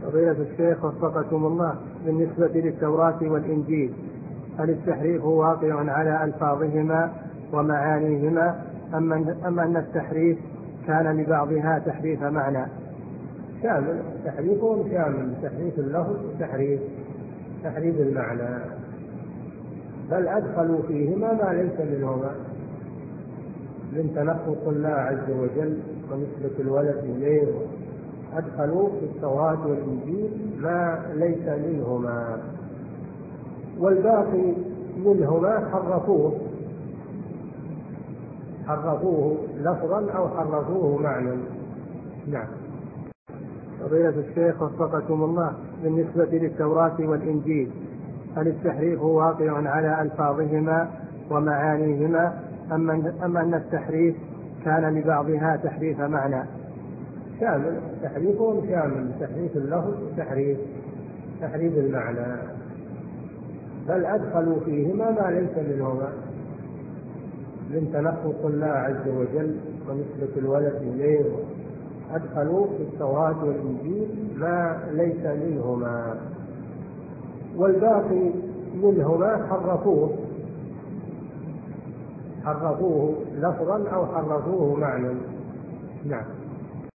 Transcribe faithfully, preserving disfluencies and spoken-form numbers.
فضيلة الشيخ وفقكم الله، بالنسبة للتوراة والإنجيل هل التحريف واقع على ألفاظهما ومعانيهما أم أن التحريف كان لبعضها تحريف معنى؟ شامل، تحريفهم شامل، تحريف اللفظ وتحريف تحريف المعنى، بل أدخلوا فيهما ما ليس منهما من تنقص الله عز وجل ونسبة الولد إليه. أدخلوا في التوراة والإنجيل ما ليس منهما، والباقي منهما حرفوه حرفوه لفظا أو حرفوه معنى. نعم. فضيلة الشيخ وفقكم الله، بالنسبة للتوراة والإنجيل هل التحريف واقع على ألفاظهما ومعانيهما أم أن التحريف كان لبعضها تحريف معنى؟ شامل، تحريفهم شامل، تحريف اللفظ وتحريف تحريف المعنى، بل أدخلوا فيهما ما ليس منهما من تنقص الله عز وجل ونسبة الولد إليه. أدخلوا في التوراة والإنجيل ما ليس منهما، والباقي منهما حرفوه حرفوه لفظا أو حرفوه معنى. نعم.